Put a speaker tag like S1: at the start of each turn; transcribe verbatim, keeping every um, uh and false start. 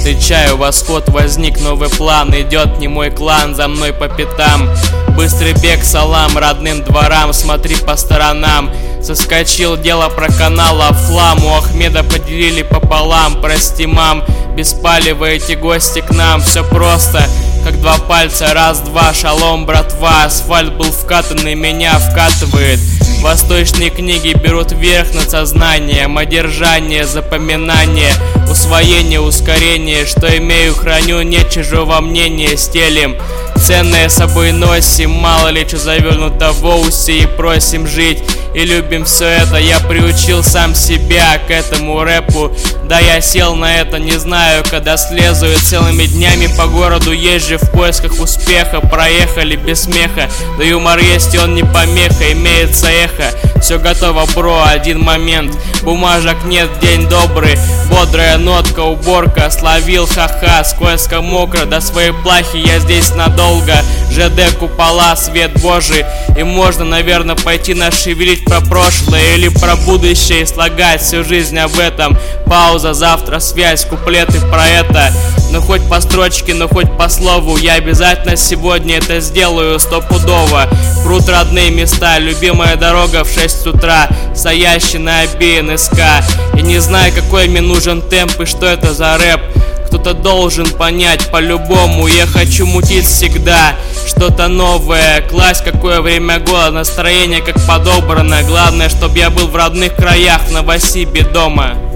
S1: встречаю восход, возник новый план. Идет не мой клан, за мной по пятам. Быстрый бег, салам родным дворам, смотри по сторонам. Соскочил, дело про канал, а флам у Ахмеда поделили пополам. Прости, мам, беспаливаете гости к нам. Все просто, как два пальца, раз-два, шалом, братва. Асфальт был вкатанный, меня вкатывает. Восточные книги берут верх над сознанием. Одержание, запоминание, усвоение, ускорение. Что имею, храню, нет чужого мнения, стелим. Ценное с собой носим, мало ли что завернуто в оусе. И просим жить, и любим все это. Я приучил сам себя к этому рэпу. Да, я сел на это, не знаю, когда слезу. И целыми днями по городу езжу в поисках успеха. Проехали без смеха, да юмор есть, и он не помеха. Имеется эхо, все готово, бро, один момент. Бумажек нет, день добрый. Бодрая нотка, уборка, словил, ха-ха. Скользко, мокро, до своей плахи я здесь надолго. ЖД, купола, свет божий. И можно, наверное, пойти нашевелить про прошлое или про будущее и слагать всю жизнь об этом. Пауза, завтра связь, куплеты про это. Ну хоть по строчке, ну хоть по слову. Я обязательно сегодня это сделаю стопудово. Прут родные места, любимая дорога в шесть утра. Стоящий на обе эн эс ка. И не знаю, какой мне нужен темп и что это за рэп. Кто-то должен понять по-любому. Я хочу мутить всегда что-то новое, класть какое время года, настроение как подобрано. Главное, чтобы я был в родных краях, в Новосибе дома.